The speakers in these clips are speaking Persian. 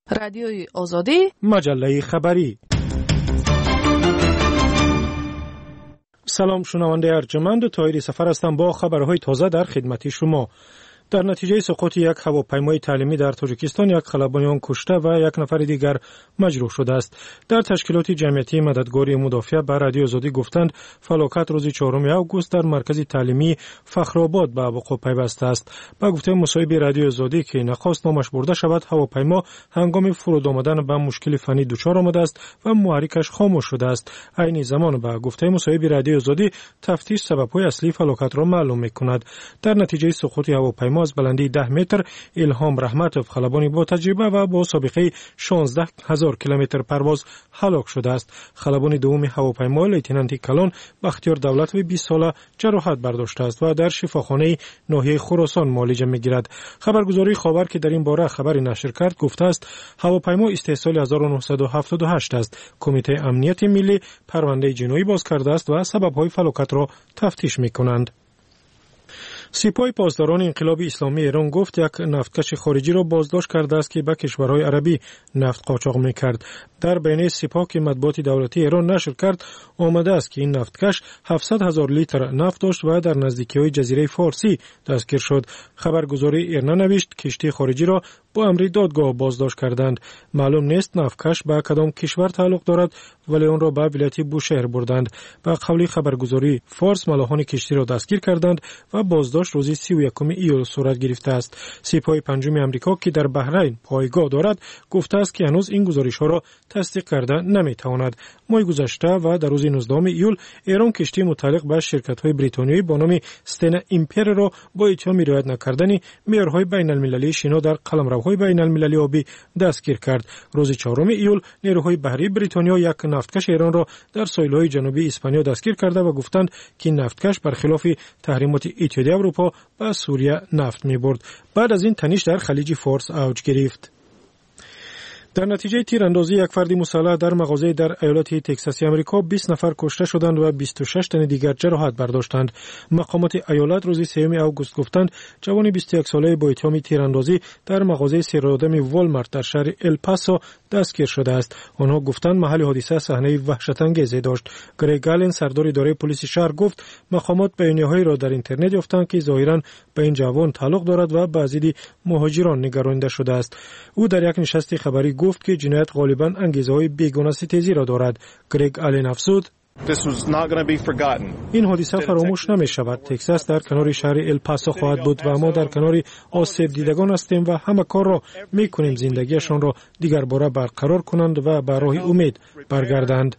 رادیوی آزادی، مجله خبری. سلام شنونده ارجمند، طاهر سفر هستم با خبرهای تازه در خدمت شما. در نتیجه سقوط یک هواپیمای تعلیمی در تاجیکستان یک خلبانی آن کشته و یک نفر دیگر مجروح شده است. در تشکیلات جمعیتی مددگاری مدافع به رادیو آزادی گفتند فلاکت روز 4 آگوست در مرکز تعلیمی فخرآباد به وقوع پیوسته است. با گفته مصاحب رادیو آزادی که نخواست نامش برده شود، هواپیما هنگام فرود آمدن به مشکل فنی دچار آمده است و محرکش خاموش شده است. عین زمان با گفته مصاحب رادیو آزادی تفتیش سبب‌های اصلی فلاکت را معلوم می‌کند. در نتیجه سقوط هواپیما از بلندی 10 متر الهام رحمتوف خلبانی با تجربه و با سابقه 16,000 کیلومتر پرواز هلاک شده است. خلبان دوم هواپیما لیتنانت کلان بختیار دولتوی 20 ساله جراحت برداشته است و در شفاخانه ناحیه خراسان معالجه می‌گیرد. خبرگزاری خاور که در این باره خبری نشر کرد گفته است هواپیما استحصال 1978 است. کمیته امنیت ملی پرونده جنایی باز کرده است و سبب‌های فلاکت را تفتیش می‌کنند. سپاه پاسداران انقلاب اسلامی ایران گفت یک نفتکش خارجی را بازداشت کرده است که به کشورهای عربی نفت قاچاق می‌کرد. در بیانیه سپاه که مطبوعات دولتی ایران نشر کرد آمده است که این نفتکش 700,000 لیتر نفت داشت و در نزدیکی‌های جزیره فارسی دستگیر شد. خبرگزاری ایرنا نوشت کشتی خارجی را با امر دادگاه بازداشت کردند. معلوم نیست نفتکش به کدام کشور تعلق دارد، ولی آن را به ولایت بوشهر بردند. به قول خبرگزاری فارس ملاحان کشتی را دستگیر کردند و بازداشت روز 31 ایول صورت گرفته است. سپاه پنجم آمریکا که در بحرین پایگاه دارد گفته است که هنوز این گزارش‌ها را تصدیق کرده نمی‌تواند. ماه گذشته و در روز 19 ایول ایران کشتی متعلق به شرکت‌های بریتانیایی با نام استنا ایمپر را با اتهام رعایت نکردن معیارهای بین‌المللی شنا در قلمروهای بین‌المللی آبی دستگیر کرد. روز 4 ایول نیروهای بحری بریتانیا یک نفتکش ایران را در ساحل‌های جنوبی اسپانیا دستگیر کرده و گفتند که این نفتکش برخلاف تحریمات اتحادیه اروپا به سوریه نفت می‌برد. بعد از این تنش در خلیج فارس اوج گرفت. در نتیجه تیراندازی یک فرد مسلح در مغازه در ایالت تگزاسی آمریکا 20 نفر کشته شدند و 26 تن دیگر جراحت برداشتند. مقامات ایالت روز 3 آگوست گفتند جوان 21 ساله با اتهام تیراندازی در مغازه سرآدم والمارت در شهر الپاسو دستگیر شده است. آنها گفتند محل حادثه صحنه وحشت‌انگیزی داشت. گریگ آلن سردار اداره پلیس شهر گفت مقامات بیانیه‌هایی را در اینترنت یافتند که ظاهراً به این جوان تعلق دارد و به ضد مهاجران نگرانیده شده است. او در یک نشست خبری گفت که جنایت غالباً انگیزه‌های بیگانه ستیزی را دارد. گریگ آلن افزود این حادثه فراموش نمی شود. تگزاس در کنار شهر الپاسو خواهد بود و ما در کنار آسیب دیدگان هستیم و همه کار را می کنیم زندگیشان را دیگر باره برقرار کنند و به راه امید برگردند.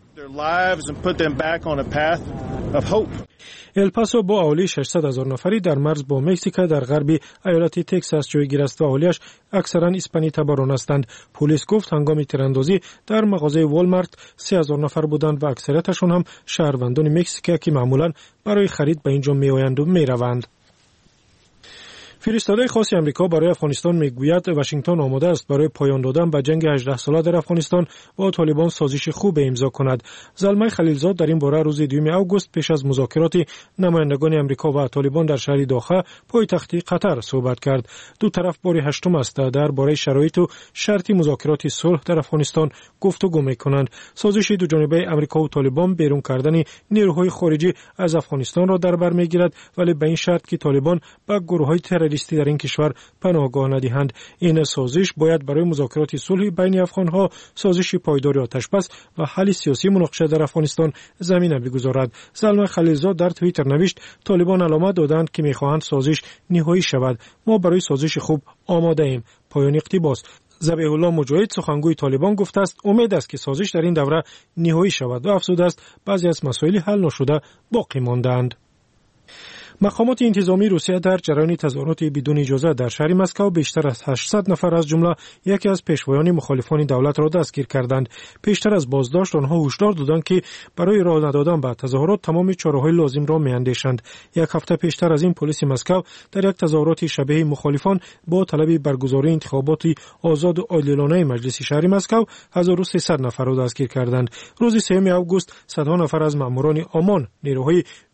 الپاسو با اهالی 600,000 نفری در مرز با مکزیک در غرب ایالت تگزاس جایگیر است و اهالیش اکثرا اسپانی تباران هستند. پلیس گفت هنگام تیراندازی در مغازه والمارت 30,000 نفر بودند و اکثریتشان هم شهروندان مکزیک که معمولا برای خرید به اینجا میآیند و میروند. فرستاده خاص آمریکا برای افغانستان میگوید واشنگتن آماده است برای پایان دادن به جنگ 18 ساله در افغانستان با طالبان سازش خوب امضا کند. زلمه خلیلزاد در این باره روز 2 آگوست پیش از مذاکرات نمایندگان آمریکا و طالبان در شهر دوحه پایتخت قطر صحبت کرد. دو طرف بار هشتم است در باره شرایط و شرط مذاکرات صلح در افغانستان گفتگو میکنند. سازش دو جانبه آمریکا و طالبان بیرون کردن نیروهای خارجی از افغانستان را در بر میگیرد، ولی به این شرط که طالبان به گروه‌های تروریستی در این کشور پناهگاه ندهند. این سازش باید برای مذاکرات صلح بین افغان‌ها، سازش پایداری آتشبس و حل سیاسی مناقشه در افغانستان زمینه بگذارد. زلمه خلیلزاد در توییتر نوشت طالبان علامت دادند که می‌خواهند سازش نهایی شود. ما برای سازش خوب آماده ایم. پایان اقتباس. ذبیح الله مجاهد سخنگوی طالبان گفته است امید است که سازش در این دوره نهایی شود و افزوده است بعضی از مسائل حل نشده باقی مانده‌اند. مقامات انتظامی روسیه در جریان تظاهرات بدون اجازه در شهر مسکو بیشتر از 800 نفر از جمله یکی از پیشوایان مخالفان دولت را دستگیر کردند. پیشتر از بازداشت آنها هشدار دادند که برای راه ندادن به تظاهرات تمام چاره‌های لازم را می‌اندیشند. یک هفته پیشتر از این پلیس مسکو در یک تظاهرات شبیه مخالفان با طلب برگزاری انتخابات آزاد و عادلانه مجلس شهر مسکو 1300 نفر را دستگیر کردند. روز 3 آگوست صدها نفر از ماموران آمان نیروهای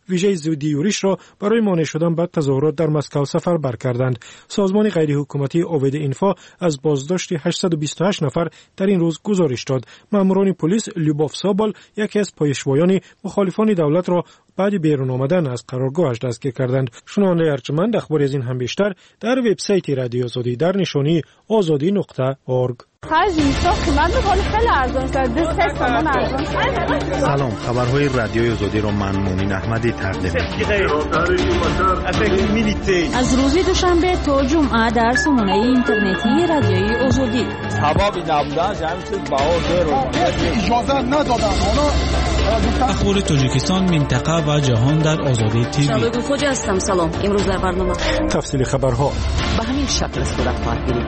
ویژه زودی یوریش را برای مانع شدن به تظاهرات در مسکو سفربر کردند. سازمان غیرحکومتی اوید اینفا از بازداشت 828 نفر در این روز گزارش داد. ماموران پلیس لیوبوف سابال یکی از پیشوایان مخالفان دولت را بعد بیرون آمدن از قرارگاهش دستگیر کردند. شنونده ارجمند اخبار از این هم بیشتر در وبسایت رادیو آزادی در نشانی azadi.org. سلام، خبرهای رادیوی آزادی را من مومن احمدی تقدیم می‌کنم. از روز دوشنبه تا جمعه در سامانه اینترنتی رادیوی آزادی. اخبار تاجیکستان، منطقه و جهان در آزادی تیوی. شباب خوج هستم. سلام. امروز در برنامه تفصیل خبرها به همین شکل صورت خواهد گرفت.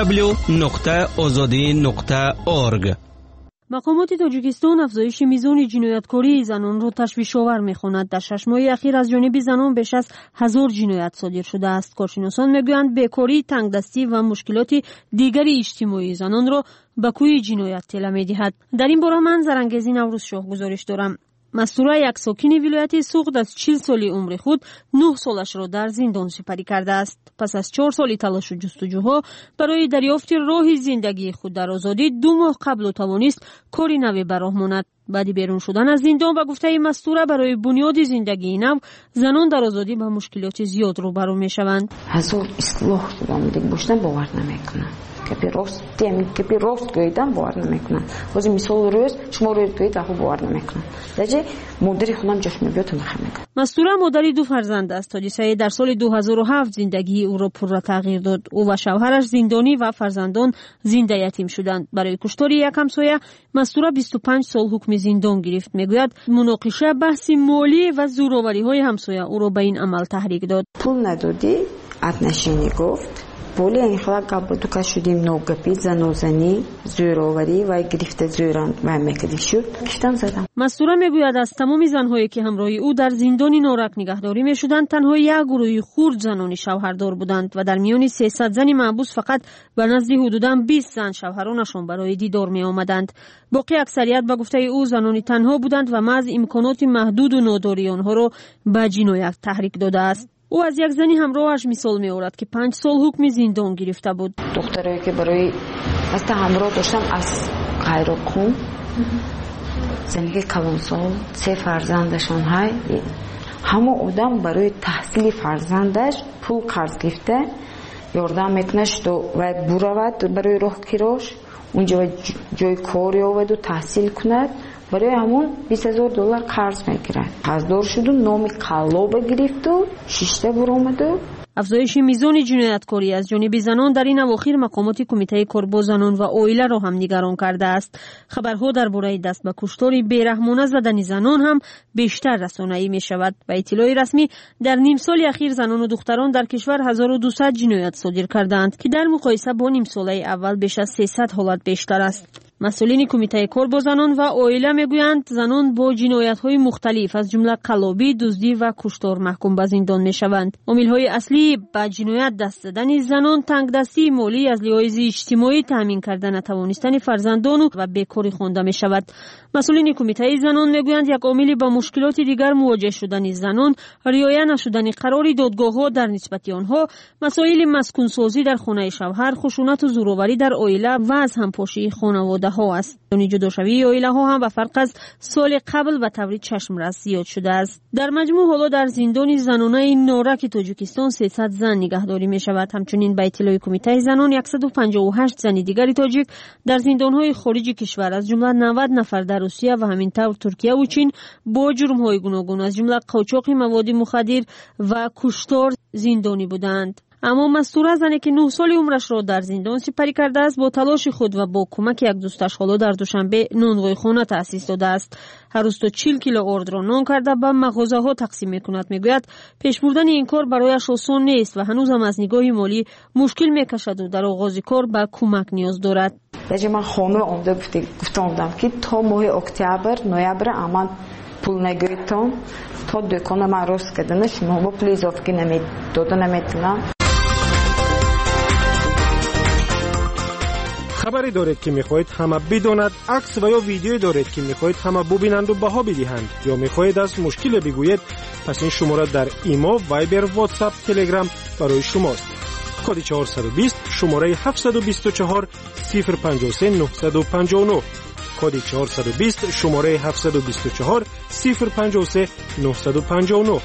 www.azadi.org. مقامات تاجیکستان افزایش میزان جنایتکاری زنان را تشویش‌آور می‌خواند. در 6 ماه اخیر از جانب زنان بیش از 1000 جنایت صادر شده است. کارشناسان می‌گویند بیکاری، تنگدستی و مشکلات دیگری اجتماعی زنان را به کوی جنایت تلا می‌دهد. در این باره من زرنگزی نوروز شاه گزارش دارم. مستوره یک ساکن ولایت سوغد از 40 سال عمر خود 9 سالش را در زندان سپری کرده است. پس از 4 سال تلاش و جستجوها برای دریافت راه زندگی خود در آزادی 2 ماه قبل توانست کاری نوی به راه ماند. بعد بیرون شدن از زندان و گفته مستوره برای بنیاد زندگی نو زنان در آزادی با مشکلات زیاد روبرو میشوند. هزار اصلاح دادم دیگه باشن باور نمیکنن. که پی راست گویدم باور نمیکنن. واسه مثال روز شما روز گویید اخو باور نمیکنن. درجه مادری خودم جشن میاد میخوام. مستوره مادری 2 فرزند است. حادثه در سال 2007 زندگی او را پر تغییر داد. او و شوهرش زندانی و فرزندان زنده یتیم شدند. برای کشتار یک همسایه مستوره 25 سال حکم زندان گرفت. میگوید مناقشه بحث مالی و زورآوری‌های همسایه او را به این عمل تحریک داد. پول ندادی؟ اتنشینی گفت. پولی این خلا قبل تو که شدیم نوگپی زنوزنی زورآوری و گرفت زوران و میکردی شد کشتن زدم. مستوره میگوید از تمام زنهایی که همراه او در زندان نارک نگهداری میشدند تنها یک گروه خرد زنان شوهردار بودند و در میان 300 زن محبوس فقط به نزد حدوداً 20 زن شوهرانشان برای دیدار می آمدند. باقی اکثریت به گفته او زنان تنها بودند و محض امکانات محدود و ناداری آنها را به جنایت تحریک داده است. او از یک زنی همراهش مثال می آورد که 5 سال حکم زندان گرفته بود. دختری که برای از همراه داشتم از قیراقون زنی که کلان سال 3 فرزندشان های همه آدم برای تحصیل فرزندش پول قرض گرفته یاردم میکنه و برود برای راه کراش اونجا جای کاری آورد و تحصیل کند برای همون $20,000 قرض میگیره. قرضدار شد و نام قلاب گرفت و 6 برآمد. افزایش میزان جنایتکاری از جانب زنان در این اواخر مقامات کمیته کار با زنان و عائله را هم نگران کرده است. خبرها درباره دست به کشتار بیرحمانه زدن زنان هم بیشتر رسانه‌ای می شود. به اطلاع رسمی در نیم سال اخیر زنان و دختران در کشور 1200 جنایت صادر کردند که در مقایسه با نیم سال اول بیش از 300 حالت بیشتر است. مسئولین کمیته کار با زنان و عائله میگویند زنان با جنایت‌های مختلف از جمله قلابی، دزدی و کشتار محکوم به زندان میشوند. عامل‌های اصلی به جنایت دست زدن زنان تنگدستی مالی از لحاظ اجتماعی تامین کردن نتوانستن فرزندان و بیکاری خوانده میشود. مسئولین کمیته زنان میگویند یک عامل با مشکلات دیگر مواجه شدن زنان رعایت نشدن قرار دادگاه‌ها در نسبت آنها، مسائل مسکن سازی در خانه شوهر، خشونت و زورآوری در عائله و از همپاشی خانواده ها است. جداشوی عائله ها هم به فرق از سال قبل به طور چشم‌رس زیاد شده است. در مجموع حالا در زندان زنانه نارک تاجیکستان 300 زن نگهداری می شود. همچنین به اطلاع کمیته زنان 158 زن دیگری تاجیک در زندان‌های خارج کشور از جمله 90 نفر در روسیه و همینطور ترکیه و چین با جرم‌های گوناگون از جمله قاچاق مواد مخدر و کشتار زندانی بودند. اما مستوره زنی که 9 سال عمرش را در زندان سپری کرده است با تلاش خود و با کمک یک دوستش حالا در دوشنبه نانوای خانه تأسیس داده است. هر روز تا 40 کیلو آرد را نان کرده به مغازه‌ها تقسیم می‌کند. میگوید پیش بردن این کار برایش آسان نیست و هنوز هم از نگاه مالی مشکل می‌کشد و در آغاز کار به کمک نیاز دارد. در من خانه آمده گفتم که تا ماه اکتبر نوامبر اما پول نگیرتم تا دکان من راست کردن شما با پول اضافه نمی‌دادن. خبری دارید که میخواهید همه بداند، عکس و یا ویدیویی دارید که میخواهید همه ببینند و بها بدهند، یا میخواهید از مشکل بگویید، پس این شماره در ایمو، وایبر، واتساپ، تلگرام برای شماست. کد 420 شماره 724 053 959. کد 420 شماره 724 053 959.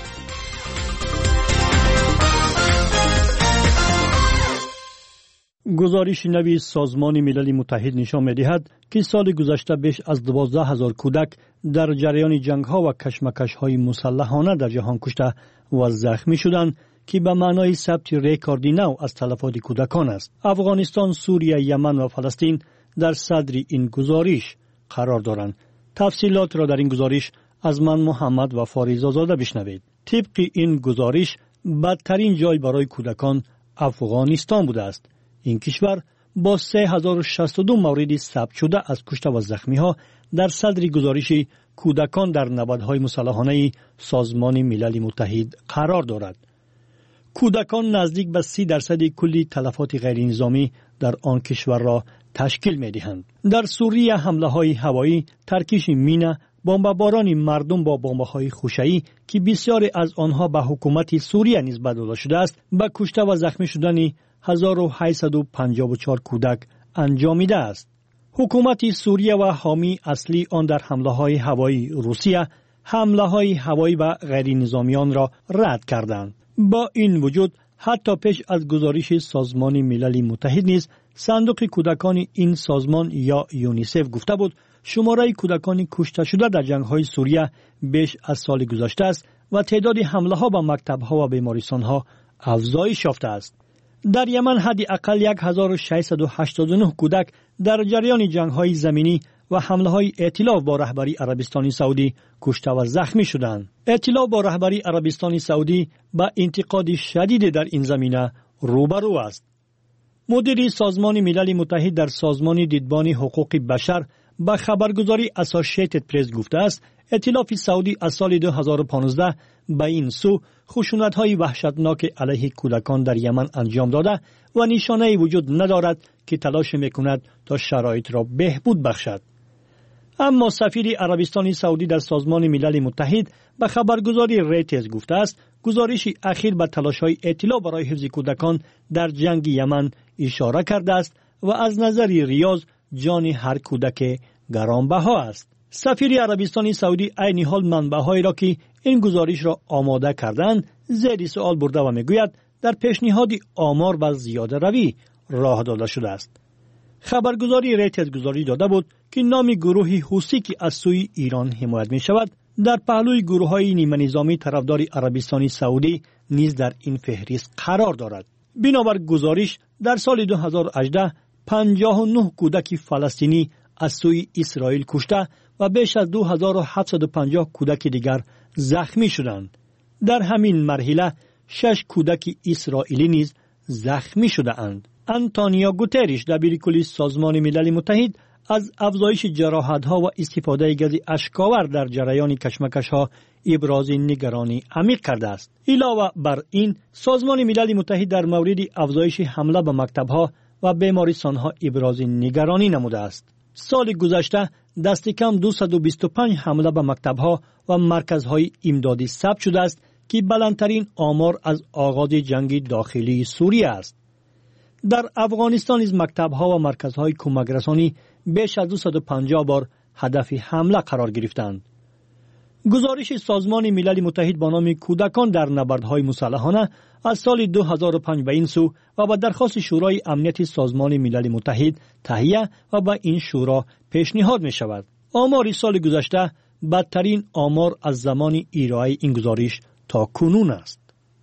گزارش نوی سازمان ملل متحد نشان می‌دهد که سال گذشته بیش از 12,000 کودک در جریان جنگ‌ها و کشمکش‌های مسلحانه در جهان کشته و زخمی شدند که به معنای ثبت رکوردی نو از تلفات کودکان است. افغانستان، سوریه، یمن و فلسطین در صدر این گزارش قرار دارند. تفصیلات را در این گزارش از من محمد و فاریزا زاده بشنوید. طبق این گزارش بدترین جای برای کودکان افغانستان بوده است. این کشور با 3062 مورد ثبت شده از کشته و زخمی ها در صدر گزارش کودکان در نبردهای مسلحانه سازمان ملل متحد قرار دارد. کودکان نزدیک به 30% کلی تلفات غیر نظامی در آن کشور را تشکیل می دهند. در سوریه حمله های هوایی، ترکیش مینه، بمباران مردم با بمب‌های خوشه‌ای که بسیاری از آنها به حکومت سوریه نسبت داده شده است، به کشته و زخمی شدن 1854 کودک انجامیده است. حکومت سوریه و حامی اصلی آن در حمله‌های هوایی روسیه حمله‌های هوایی و غیر نظامیان را رد کردند. با این وجود حتی پیش از گزارش سازمان ملل متحد نیز صندوق کودکان این سازمان یا یونیسف گفته بود شماره کودکان کشته شده در جنگ‌های سوریه بیش از سال گذشته است و تعداد حمله‌ها به مکتب‌ها و بیمارستان‌ها افزایش یافته است. در یمن حداقل 1689 کودک در جریان جنگ‌های زمینی و حمله‌های ائتلاف با رهبری عربستان سعودی کشته و زخمی شدند. ائتلاف با رهبری عربستان سعودی با انتقاد شدید در این زمینه روبرو است. مدیر سازمان ملل متحد در سازمان دیدبان حقوق بشر با خبرگزاری اسوسییتد پرس گفته است ائتلاف سعودی از سال 2015 به این سو خشونت‌های وحشتناک علیه کودکان در یمن انجام داده و نشانه‌ای وجود ندارد که تلاش می‌کند تا شرایط را بهبود بخشد. اما سفیر عربستان سعودی در سازمان ملل متحد به خبرگزاری ریترز گفته است گزارش اخیر به تلاش‌های ائتلاف برای حفظ کودکان در جنگ یمن اشاره کرده است و از نظر ریاض جان هر کودک گرانبها است. سفیر عربستان سعودی عین حال منبع‌هایی را که این گزارش را آماده کردند زیر سوال برده و میگوید در پیشنهاد آمار و زیاده روی راه داده شده است. خبرگزاری ریترز گزارش داده بود که نام گروه حوثی که از سوی ایران حمایت می شود در پهلوی گروه‌های نیمه نظامی طرفدار عربستان سعودی نیز در این فهرست قرار دارد. بنابر گزارش در سال 2018 59 کودک فلسطینی از سوی اسرائیل کشته و بیش از 2750 کودک دیگر زخمی شدند. در همین مرحله 6 کودک اسرائیلی نیز زخمی شده اند. آنتونیو گوتریش دبیرکل سازمان ملل متحد از افزایش جراحت‌ها و استفاده گاز اشک‌آور در جریان کشمکش‌ها ابراز نگرانی عمیق کرده است. علاوه بر این سازمان ملل متحد در مورد افزایش حمله به مکتب‌ها و بیمارستان‌ها ابراز نگرانی نموده است. سال گذشته دست کم 225 حمله به مکتب‌ها و مرکزهای امدادی ثبت شده است که بلندترین آمار از آغاز جنگ داخلی سوریه است. در افغانستان از مکتب‌ها و مرکزهای کمک رسانی بیش از 250 بار هدف حمله قرار گرفتند. گزارش سازمان ملل متحد با نام کودکان در نبردهای مسلحانه از سال 2005 به این سو و با درخواست شورای امنیت سازمان ملل متحد تهیه و به این شورا پیشنهاد می شود. آمار سال گذشته بدترین آمار از زمان ارائه این گزارش تا کنون است.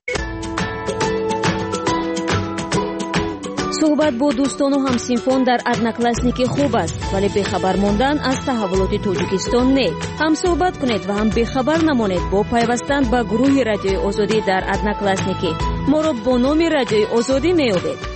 صحبت با دوستان و همسینفون در ادناکلاسنیک خوب است ولی بخبر موندن از تحولات تاجیکستان نه. هم صحبت کنید و هم بخبر نمانید با پیوستن به گروه رادیوی آزادی در ادناکلاسنیک. ما را با نام رادیوی آزادی میابید.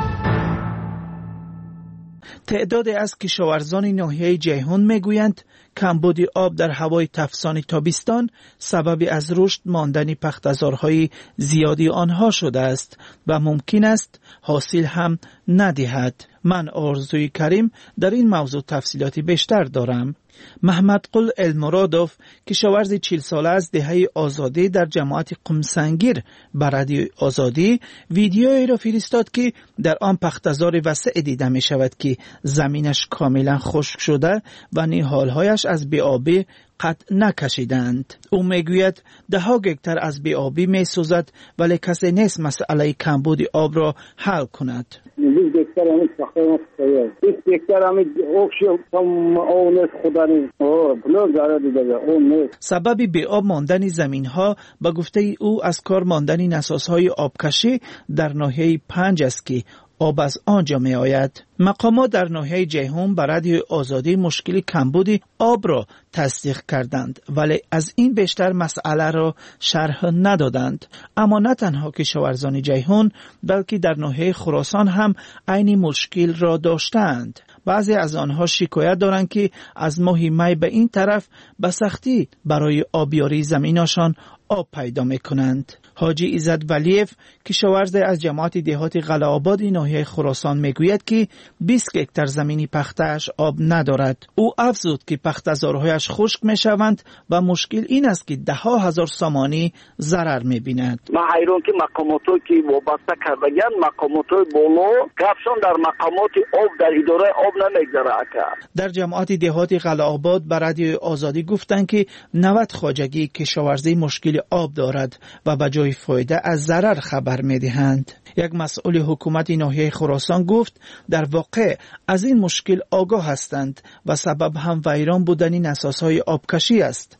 تعداد از کشاورزان ناحیه جیهان میگویند کمبود آب در هوای تفسان تابستان سبب از رشد ماندن پخته‌زارهای زیادی آنها شده است و ممکن است حاصل هم ندهد. من آرزوی کریم در این موضوع تفصیلاتی بیشتر دارم. محمد قل المرادوف کشاورز 40 ساله از دهه آزادی در جماعت قمسنگیر بر رادیو آزادی ویدیویی را فرستاد که در آن پخته‌زار وسیع دیده می شود که زمینش کاملا خشک شده و نهالهایش از بی‌آبی قطع نکشیدند. او میگوید 10 هکتار از بی‌آبی می سوزد ولی کسی نیست مسئله کمبود آب را حل کند. سبب بی‌آب ماندن زمین ها به گفته او از کار ماندن نسازهای آبکشی در ناحیه 5 است که آب از آنجا می آید. مقامات در ناحیه جیهون بر رادیو آزادی مشکل کمبود آب را تصدیق کردند ولی از این بیشتر مسئله را شرح ندادند. اما نه تنها کشاورزان جیهون بلکه در ناحیه خراسان هم عین مشکل را داشتند. بعضی از آنها شکایت دارند که از ماه می به این طرف به سختی برای آبیاری زمینشان آب پیدا میکنند. حاجی عزت ولیف کشاورز از جماعت دهات قلعه‌آباد ناحیه خراسان میگوید که 20 هکتار زمینی پخته‌اش آب ندارد. او افزود که پخته‌زارهایش خشک میشوند و مشکل این است که 10,000 سامانی ضرر میبیند. من حیران که مقاماتی که وابسته کردگان مقاماتای بالا گپشان در مقامات آب در اداره آب نمیگذره. در جماعت دهات قلعه‌آباد بر رادیو آزادی گفتند که 90 خواجگی کشاورزی مشکل آب دارد و به جای فایده از ضرر خبر میدهند. یک مسئول حکومت ناحیه خراسان گفت در واقع از این مشکل آگاه هستند و سبب هم ویران بودن نسازهای آبکشی است.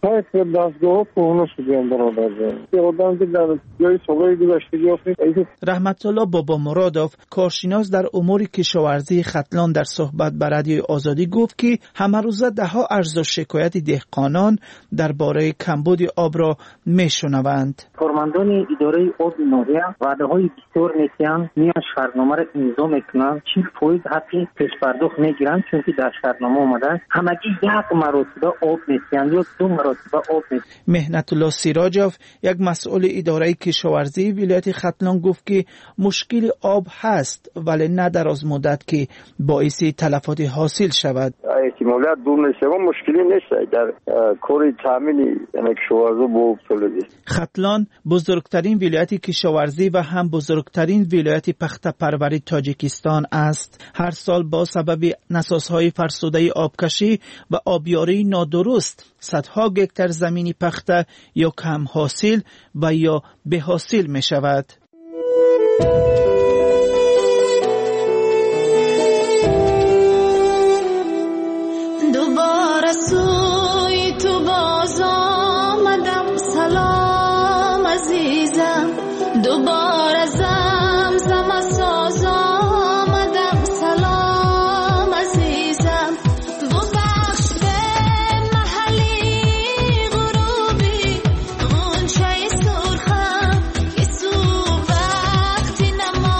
رحمت الله بابا مرادوف کارشناس در امور کشاورزی ختلان در صحبت با رادیو آزادی گفت که همه روزه 10 عرض و شکایت دهقانان درباره کمبود آب را میشنوند. کارمندان اداره آب ناحیه وعده‌های بسیار میکنند، میان شهرنامه را امضا میکنند، 40% حقی پیش پرداخت میگیرند چون که در شهرنامه اومده همگی 1 مرتبه آب میکنند یا 2 مرتبه آب میکنند. مهنت الله سیراجوف یک مسئول اداره کشاورزی ولایت ختلان گفت که مشکل آب هست ولی نه در از مدت که باعث تلفات حاصل شود. احتمالاً دور نشه و مشکلی نیست در کار تامین کشاورزی با تولید. ختلان بزرگترین ولایت کشاورزی و هم بزرگترین ولایت پخته پروری تاجیکستان است. هر سال با سبب نسازهای فرسوده آبکشی و آبیاری نادرست صدها هکتار زمینی پخته یا کم حاصل و یا به حاصل می شود. دوباره سوی تو باز آمدم، سلام عزیزم. دوباره زمزم ساز آمدم، سلام عزیزم. ببخش به محلی غروبی غنچه سرخم که سو وقتی نما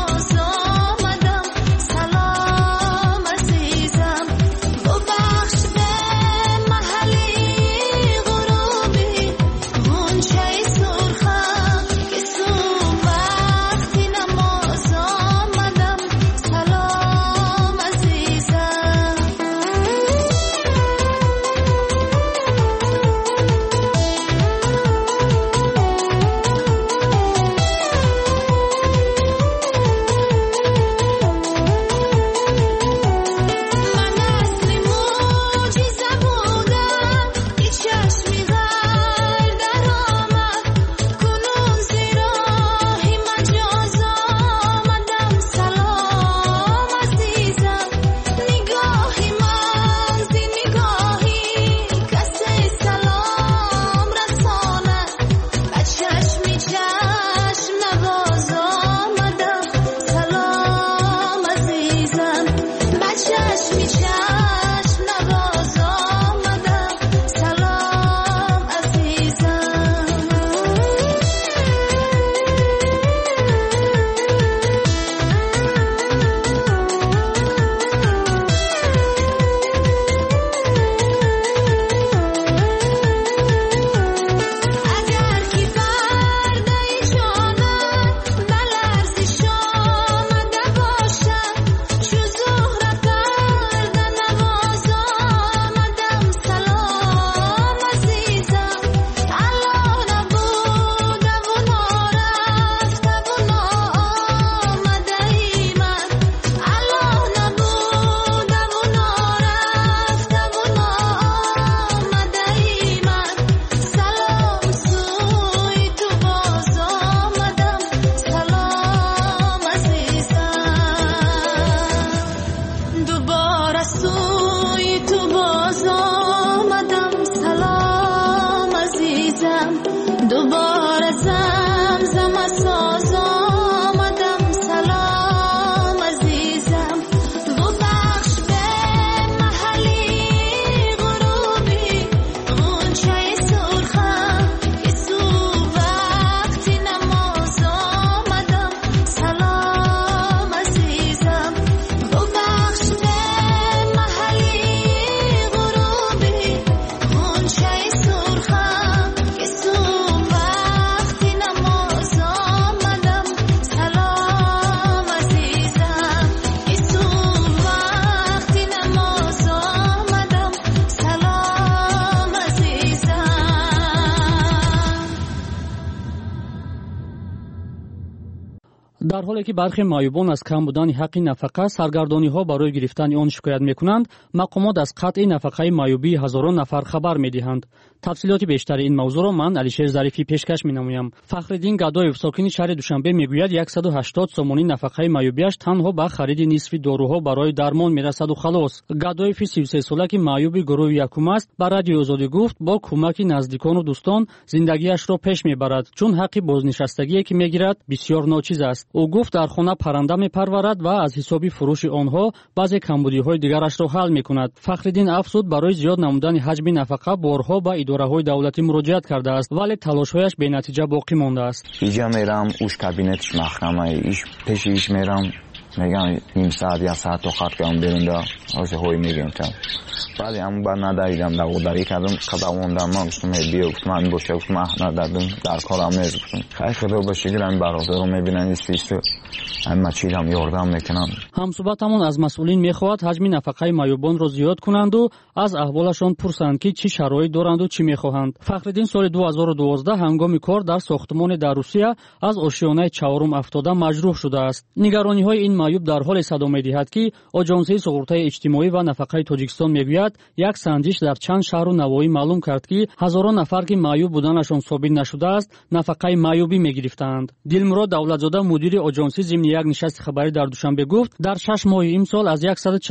در حالی که برخی معیوبان از کم بودن حق نفقه سرگردانی‌ها برای گرفتن آن شکایت می‌کنند، مقامات از قطع نفقه معیوبی هزاران نفر خبر می‌دهند. تفصیلات بیشتر این موضوع را من علیشیر ظریفی پیشکش می‌نمایم. فخرالدین گدایف ساکن شهر دوشنبه میگوید 180 سومونی نفقه معیوبیش تنها به خرید نصف داروها برای درمان میرسد و خلاص. گدایف 33 ساله که معیوب گروه یکم است به رادیو آزادی گفت با کمک نزدیکان و دوستان زندگیش را پیش میبرد، چون حق بازنشستگی که میگیرد بسیار ناچیز است. او گفت در خانه پرنده میپرورد و از حساب فروش آنها بعضی کمبودی‌های دیگرش را حل میکند. فخرالدین افزود برای زیاد نمودن حجم نفقه بارها به اداره‌های دولتی مراجعت کرده است، ولی تلاش‌هایش بی‌نتیجه باقی مانده است. اینجا میرم اوش کابینتش مخنمه ایش پیشش میرم میگم نیم ساعت یا ساعت تا خط کنم بیرون دا از هوی میگم تا ولی اما بعد نداریدم دغدغه کردم خداوندم ما گفتم بیا گفتم من باشه گفتم ندادم در کارم نمیگفتم خیلی خدا باشه گرم برادر رو میبینن است اما چیزام یاردم میکنم. همصحبتمون از مسئولین میخواهد حجم نفقه معیوبان را زیاد کنند و از احوالشان پرسند که چه شرایط دارند و چی میخواهند. فخرالدین سال 2012 هنگام کار در ساختمان در روسیه از آشیانه چهارم افتاده مجروح شده است. نگرانی‌های این معیوب در حال صدا می‌دهد که آژانس سقوط اجتماعی و نفقه تاجیکستان میگوید یک سنجش در چند شهر و نواحی معلوم کرد که هزاران نفر که معیوب بودنشان ثابت نشده است نفقه معیوبی میگرفتند. دلمراد دولتزاده مدیر آژانس ضمن یک نشست خبری در دوشنبه گفت در 6 ماه امسال از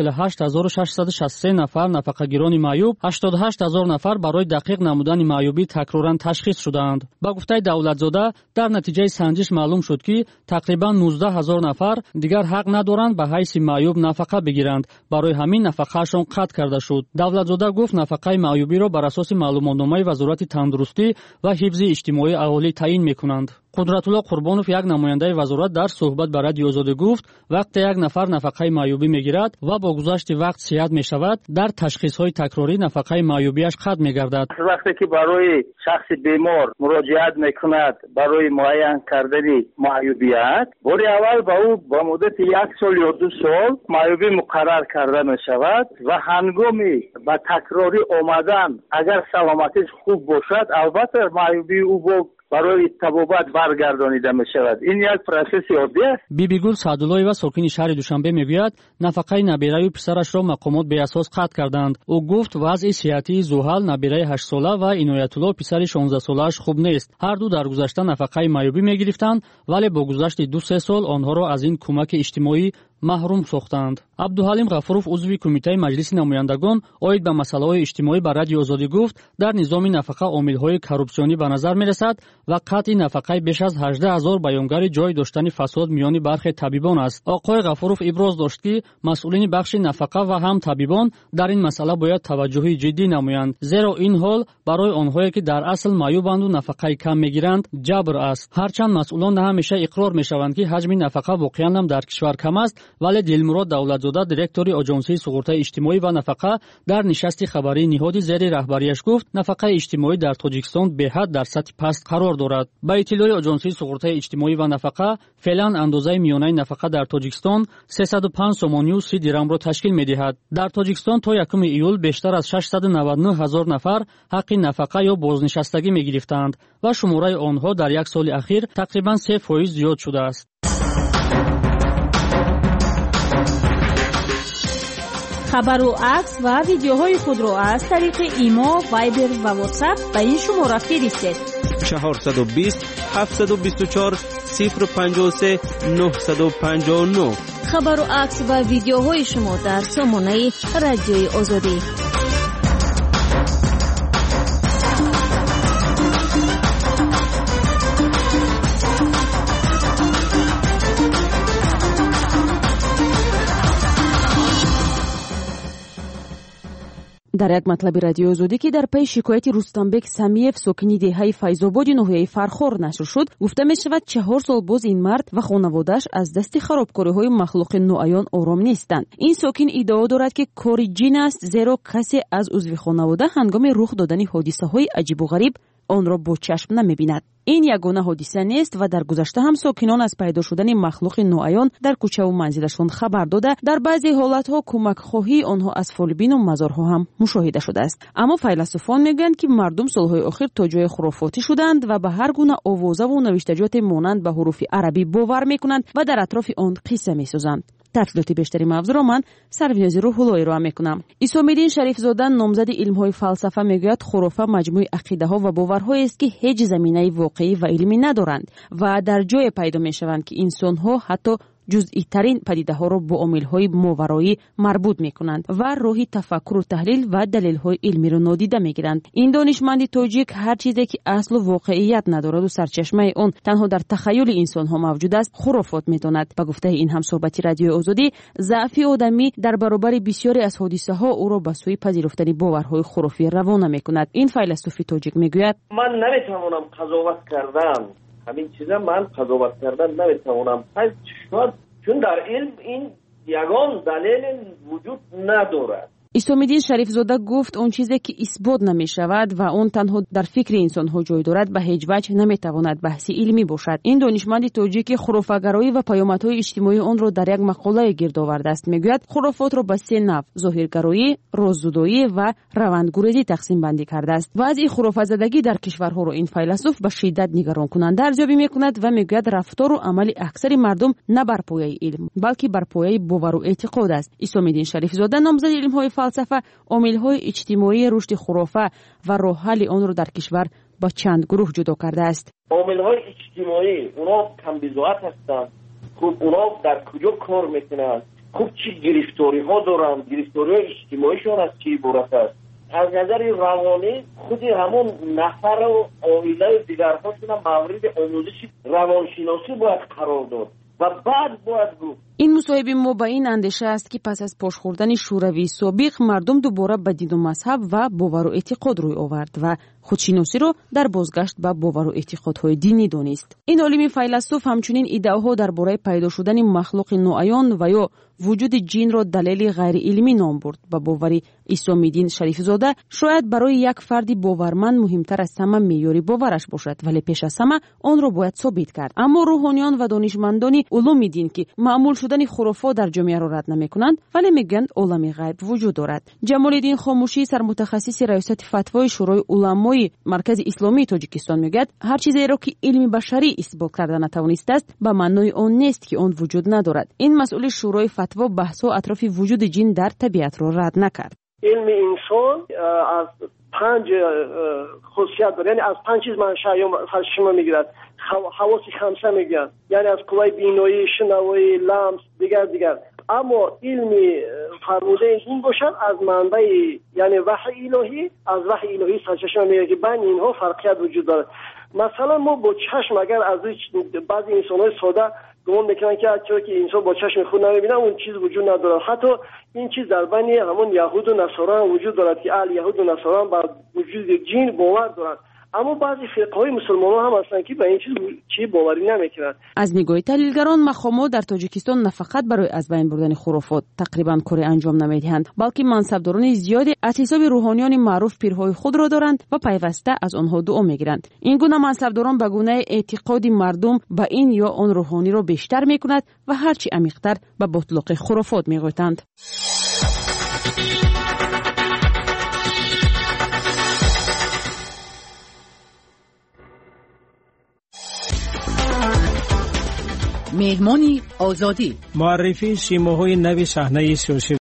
148663 نفر نفقه‌گیران معیوب 88000 نفر برای دقیق نمودن معیوبی تکرارا تشخیص شدند. با گفته دولتزاده در نتیجه سنجش معلوم شد که تقریبا 19000 نفر دیگر حق ندارند به حیث معیوب نفقه بگیرند، برای همین نفقه‌شان قطع کرده شد. دولتزاده گفت نفقه معیوبی را بر اساس معلوماتنامه وزارت تندرستی و حفظ اجتماعی اهالی تعیین می‌کنند. قدرت‌الله قربانوف یک نماینده وزارت در صحبت با رادیو آزادی گفت وقتی یک نفر نفقه معیوبی میگیرد و با گذشت وقت صحت میشود در تشخیص‌های تکراری نفقه معیوبیش قطع میگردد. وقتی که برای شخص بیمار مراجعت میکند برای معین کردن معیوبیت باری اول با او با مدت 1 سال یا 2 سال معیوبی مقرر کرده میشود و هنگامی با تکراری آمدن اگر سلامتیش خوب باشد البته معیوبی او با برای تبابت برگردانیده می شود. این یک پروسس عادی است. بیبی گل سعداللهی و ساکن شهر دوشنبه میگوید نفقه نبیره و پسرش را مقامات به اساس قطع کردند. او گفت وضع صحتی زوحل نبیره 8 ساله و عنایت‌الله پسر 16 ساله‌اش خوب نیست. هر دو در گذشته نفقه معیوبی میگرفتند ولی با گذشت 2-3 سال آنها را از این کمک اجتماعی محروم ساختند. عبدالحلیم غفوروف عضو کمیته مجلس نمایندگان اوید به مسائل اجتماعی بر رادیو آزادی گفت در نظام نفقه عامل‌های کورپسیونی به نظر می‌رسد و قطع نفقه بیش از 18000 بیانگر جای داشتن فساد میان برخی طبیبان است. آقای غفوروف ابراز داشت که مسئولین بخش نفقه و هم طبیبان در این مسئله باید توجه جدی نمایند، زیرا این حال برای آنهایی که در اصل معیوبند و نفقه کم میگیرند جبر است. هرچند مسئولان همیشه اقرار میشوند که حجم نفقه واقعا هم در کشور کم است، ولی دلمراد دولتزاده دیرکتور آژانس سقوط اجتماعی و نفقه در نشست خبری نهاد زیر رهبریش گفت نفقه اجتماعی در تاجیکستان به حد در سطح پست قرار دارد. با اطلاع آژانس سقوط اجتماعی و نفقه فعلا اندازه میانه نفقه در تاجیکستان 305 سومانی و 30 درم را تشکیل می‌دهد. در تاجیکستان تا 1 ایول بیشتر از 699000 نفر حق نفقه یا بازنشستگی می‌گرفتند و شماره آنها در 1 سال اخیر تقریبا 3% زیاد شده است. خبر و عکس و ویدیوهای خود را از طریق ایما، وایبر و واتساپ به این شماره فرستید. 420 724 053 959. خبر و عکس و ویدیوهای شما در سامانه رادیوی آزادی. در یک مطلب رادیو آزادی که در پی شکایت رستمبک سمیف ساکن دهه فیض‌آباد ناحیه فرخار نشر شد، گفته می شود 4 سال باز این مرد و خانواده‌اش از دست خرابکاری‌های مخلوق نوعیان آرام نیستند. این ساکن ادعا دارد که کاری جن است، زیرا کسی از عضو خانواده هنگام رخ دادن حادثه‌های عجیب و غریب آن را با چشم نمی‌بیند. این یگانه حادثه نیست و در گذشته هم ساکنان از پیدا شدن مخلوق نوعیان در کوچه و منزلشان خبر داده در بعضی حالتها کمک خواهی آنها از فالبین و مزارها هم مشاهده شده است. اما فیلسوفان میگویند که مردم سالهای اخیر تا جای خرافاتی شدند و به هر گونه آوازه و نوشتجات مانند به حروف عربی باور میکنند و در اطراف آن قصه میسازند. تفصیلات بیشتری موضوع را من سربیازی روح‌اللهی را میکنم. عیسی‌الدین شریف زاده نامزد علم‌های فلسفه میگوید خرافه مجموعه عقیده‌ها و باورهایی است که هیچ زمینه واقعی و علمی ندارند و در جای پیدا میشوند که انسان‌ها حتی جزئی ترین پدیده ها را با عامل‌های ماورایی مربوط می‌کنند و راهی تفکر و تحلیل و دلایل‌های علمی را نادیده می‌گیرند. این دانشمند تاجیک هر چیزی که اصل و واقعیت ندارد و سرچشمه آن تنها در تخیل انسان‌ها موجود است خرافات می‌داند. به گفته این همصحبتی رادیو آزادی، ضعف آدمی در برابر بسیاری از حادثه‌ها او را به سوی پذیرفتن باورهای خرافی روانه می‌کند. این فیلسوف تاجیک می‌گوید: من نمی‌توانم قضاوت کردن همین چیزا من قضاوت کردن نمیتوانم، چون در علم این یگان دلیل وجود ندارد. عیسی‌الدین شریف زاده گفت اون چیزی که اثبات نمی شود و اون تنها در فکر انسان ها جای دارد به هیچ وجه نمی تواند بحثی علمی باشد. این دانشمند تاجیک خرافه‌گرایی و پیامدهای اجتماعی آن را در یک مقاله گرد آورده است. میگوید خرافات را به سه نوع ظاهرگرایی، راززدایی و روندگریزی تقسیم بندی کرده است. و از این خرافه‌زدگی در کشورها را این فیلسوف به شدت نگران کننده ارزیابی میکند و میگوید رفتار و عمل اکثر مردم نه بر پایه علم بلکه بر پایه باور و اعتقاد است. عیسی‌الدین شریف زاده نامزد علم‌های فلسفه عامل‌های اجتماعی رشد خرافه و راه حل آن را در کشور با چند گروه جدا کرده است. عامل‌های اجتماعی اونا کم بضاعت هستند. خب اونا در کجا کار میکنند؟ خب چی گرفتاری‌ها دارند؟ گرفتاری‌های اجتماعیشون از چی عبارت است؟ از نظر روانی خود همون نفر و عائله و دیگرهاشون مورد آموزش روانشناسی باید قرار داد و بعد باید گفت. این مصاحبه ما با این اندیشه است که پس از پاش خوردن شوروی سابق مردم دوباره به دین و مذهب و باور و اعتقاد روی آورد و خودشناسی را در بازگشت به باور و اعتقادهای دینی دانست. این عالم فیلسوف همچنین ایده‌ها درباره پیدا شدن مخلوق نوعیان و یا وجود جن را دلیل غیر علمی نام برد. با باور عیسی‌الدین شریف زاده شاید برای یک فرد باورمند مهمتر از همه معیار باورش باشد، ولی پیش از همه آن را باید ثابت کرد. اما روحانیان و دانشمندان علوم دین که معمول شدن خرافات در جامعه را رد نمی‌کنند ولی میگن عالم غیب وجود دارد. جمال الدین خاموشی سرمتخصص ریاست فتوای شورای علمای مرکز اسلامی تاجیکستان میگوید هر چیزی را که علم بشری اثبات کرده نتوانسته است به معنای آن نیست که آن وجود ندارد. این مسئول شورای فتوا بحث اطراف وجود جن در طبیعت را رد نکرد. علم انسان از 5 خصوصیت داره، یعنی از 5 چیز منشأ میگیرد. حواس خمسه میگن، یعنی از قوای بینایی، شنوایی، لمس، دیگر. اما علمی فرموده این باشد از منبع یعنی وحی الهی، از وحی الهی سرچشمه میگه که بین اینها فرقیت وجود داره. مثلا ما با چشم اگر از بعضی انسان‌های ساده گمان میکنن که چرا که انسان با چشم خود نمیبینه اون چیز وجود نداره. حتی این چیز در بین همون یهود و نصارا هم وجود دارد که اهل یهود و نصارا هم با وجود جن باور دارند. اما بعضی فرقه‌های مسلمان‌ها هم هستند که به این چیز باوری نمی‌کنند. از نگاه تحلیلگران مقامات در تاجیکستان نه فقط برای از بین بردن خرافات تقریبا کاری انجام نمی‌دهند، بلکه منصبداران زیادی از حساب روحانیان معروف پیرهای خود را دارند و پیوسته از آنها دعا می‌گیرند. این گونه منصبداران به گونه اعتقاد مردم به این یا آن روحانی را بیشتر می‌کند و هرچی عمیق‌تر به باطلاق خرافات می‌گویند. مهمانی آزادی معرفی شیماهای نوی صحنه سیاسی